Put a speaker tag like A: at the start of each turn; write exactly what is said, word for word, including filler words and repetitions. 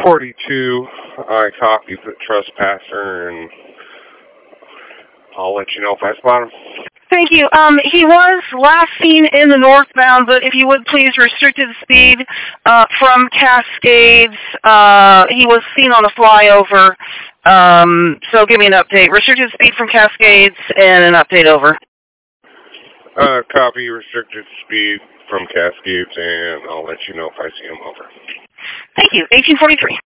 A: forty-two, I copied the trespasser, and I'll let you know if I spot him.
B: Thank you. Um, he was last seen in the northbound, but if you would please restrict his speed uh, from Cascades. Uh, he was seen on a flyover, um, so give me an update. Restricted speed from Cascades and an update over.
A: Uh, copy restricted speed from Cascades, and I'll let you know if I see him over.
B: Thank you. eighteen forty-three.